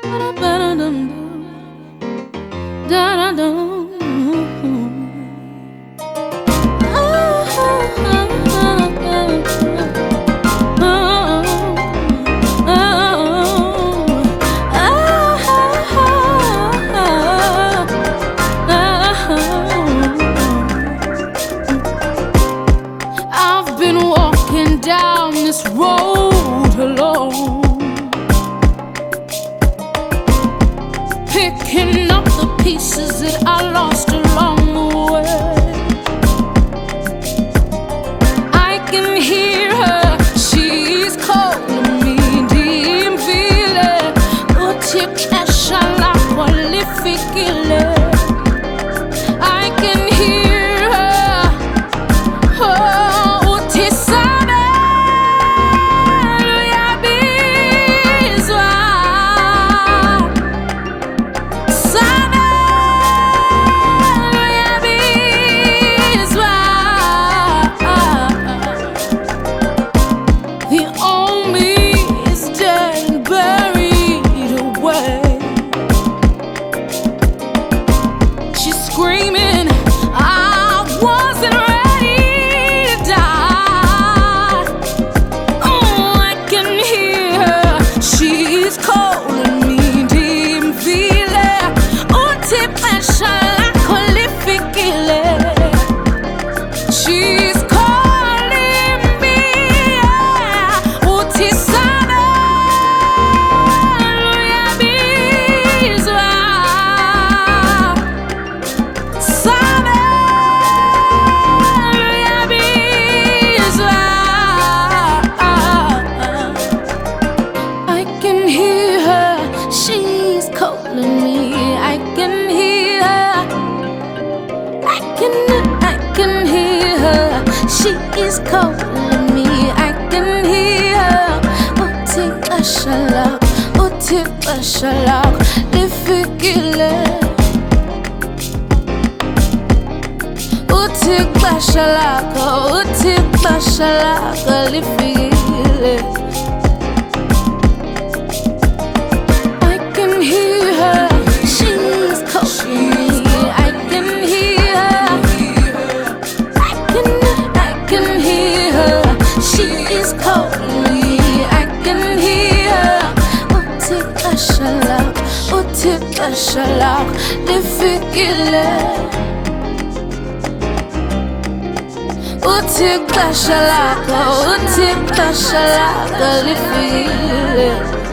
I've been walking down this road alone, picking up the pieces that I lost along the way. I can hear her, she's calling me, dimvile, utikesha lakwa lifikile. I can hear her, oh, utisame luyabizwa. The old me is dead and buried away. She's screaming, I wasn't ready to die. Oh, I can hear her, she's calling me, dimvile, utipesha lakho lifikile. She's calling me, yeah, utisame luyabizwa. Same luyabizwa. I can hear her, she's calling me. I can hear her, I can hear her, she is calling me. I can hear her, utikesha lakho lifikile. Utikesha lakho lifikile. I can hear her, she's calling me. I can hear her, I can hear her, she is calling me. I can hear her, utikesha lakho lifikile. Utikesha lakho lifikile.